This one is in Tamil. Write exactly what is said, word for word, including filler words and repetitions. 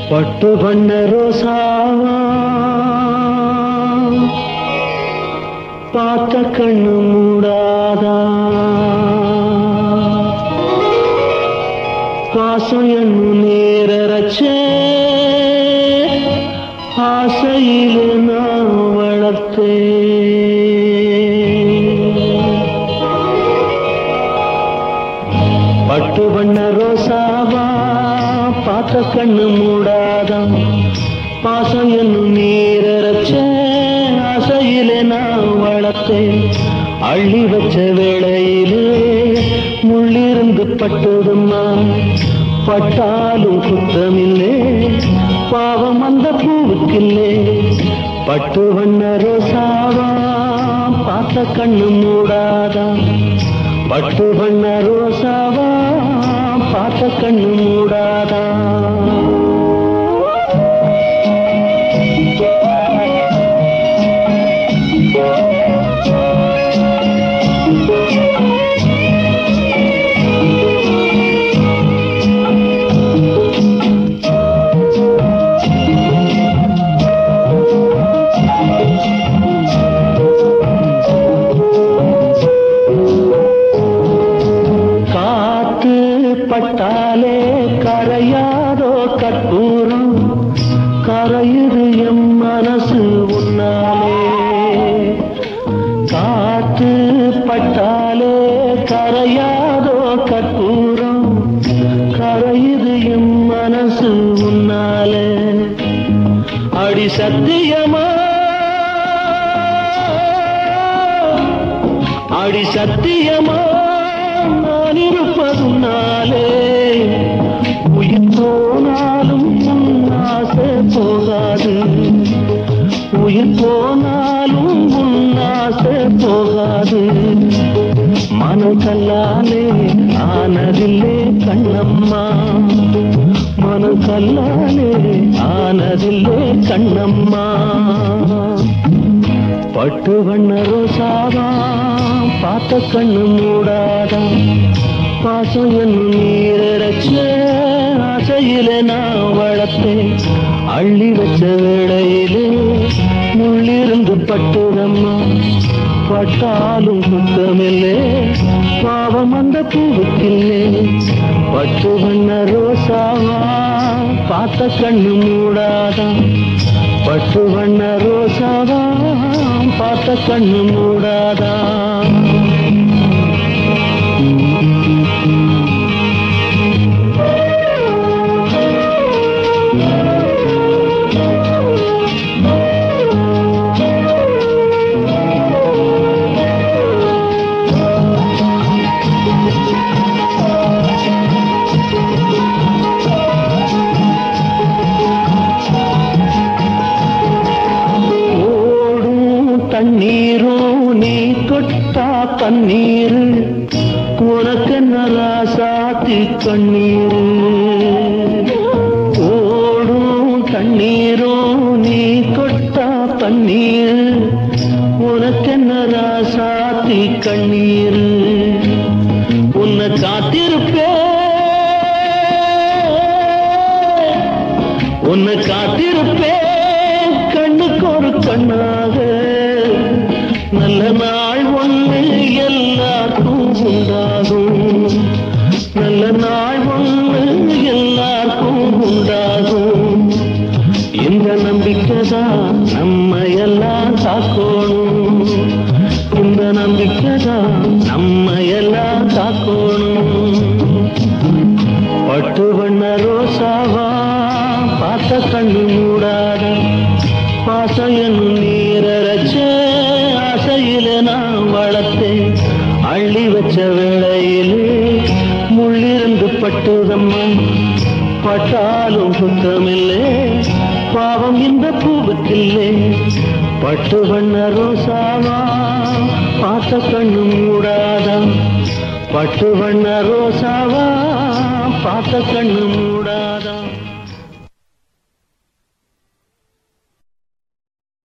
பட்டு பண்ண ரோசாவா பார்த்த கண்ணு மூடாதா பாசம் எண்ணு நேரச்சே ஆசையில நான் வளர்த்தே பட்டு பண்ண ரோசாவா பார்த்த கண்ணு மூடாதான் பாசம் என்னும் நீரச்ச ஆசையிலே நான் வளர்த்தேன் அள்ளி வச்ச வேளையிலே முள்ளிருந்து பட்டதும்மா பட்டாலும் குத்தமில்லே பாவம் அந்த பூவுக்கில்லே பட்டு வண்ண ரோசாவா பார்த்த கண்ணு மூடாதான் பட்டு வண்ண ரோசாவா பார்த்த கண்ணு மூடாதா பட்டாலே கரையாதோ கற்பூரம் கரையுது எம் மனசு உன்னாலே காத்து பட்டாலே கரையாதோ கற்பூரம் கரையுது எம் மனசு உன்னாலே அடி சத்தியமா அடி சத்தியமா நான் இருப்பதுனாலே உயிர் போனாலும் உன்னாசை போகாது உயிர் போனாலும் உன்னாசை போகாது மனம் கல்லாலே ஆனதில்லே கண்ணம்மா மனம் கல்லாலே ஆனதில்லே கண்ணம்மா பட்டு வண்ண ரோசாவா பார்த்த கண்ணு மூடாதா பாசம் என்னும் நீரச்ச ஆசையில நான் வளர்த்தேன் அள்ளி வச்ச வேளையிலே முள்ளிருந்து பட்டுதம்மா பட்டாலும் குத்தமில்லே பாவம் அந்த பூவுக்கில்லே பட்டு வண்ண ரோசாவா பார்த்த கண்ணு மூடாதா பட்டு வண்ண ரோசாவா பார்த்த கண்ணு மூடாதா தண்ணீரும் நீ தொட்டா தண்ணீர் உனக்கு நராசாத்தி கண்ணீர் ஓடும் தண்ணீரும் நீ தொட்டா தண்ணீர் உனக்கு நராசாத்தி கண்ணீர் உன்னை காத்திருப்பே உன்னை காத்திருப்பே கண்ணுக்கு ஒரு கண்ணாக நல்ல நாள் ஒன்று எல்லாருக்கும் உண்டாகும் நல்ல நாள் ஒன்று எல்லாருக்கும் உண்டாகும் இந்த நம்பிக்கைதான் நம்ம எல்லாம் காக்கணும் இந்த நம்பிக்கைதான் நம்ம எல்லாம் காக்கணும் பட்டு வண்ண ரோசாவா பார்த்த கண்ணு மூடாத பாசம் என்னும் நீரச்ச ஆசையில நான் வளர்த்தேன் அள்ளி வச்ச வேளையிலே முள்ளிருந்து பட்டுதம்மா பட்டாலும் குத்தமில்லே பாவம் இந்த பூவுக்கில்லே பட்டு வண்ண ரோசாவா பார்த்த கண்ணு மூடாதா பட்டு வண்ண ரோசாவா பார்த்த கண்ணு மூட